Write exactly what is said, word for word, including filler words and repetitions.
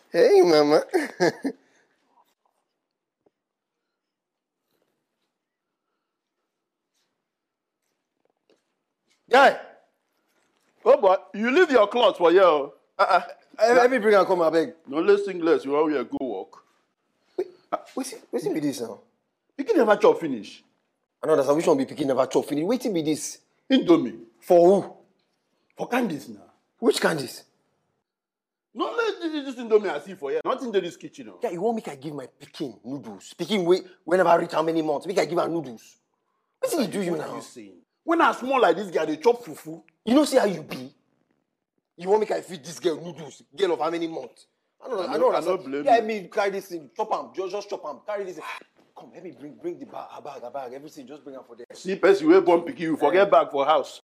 Hey, mama. Guy! Oh, boy, you leave your clothes for here. Uh-uh. Let me bring and come, I beg. No less singlet, you want to go work. Wait, wait, wait, be this now? You can never chop finish. I know that's which one be picking never chop finish. Wait till be this. Indomie. For who? For Candice now. Which Candice? No, let this Indomie I see for here. Not in this kitchen. No. Yeah, you want me to give my picking noodles? Picking wait whenever I reach how many months? Make I give her noodles. What did you do you what now? What are you saying? When I small like this girl, they chop fufu. You know, see how you be? You want me to feed this girl noodles? Girl of how many months? I don't know. I, know. I don't blame you. Let me carry this thing. Chop am. Just, just chop am. Carry this thing. Come, let me bring bring the bag, her bag, her bag, everything. Just bring her for there. See, person you born picky, you forget bag for house.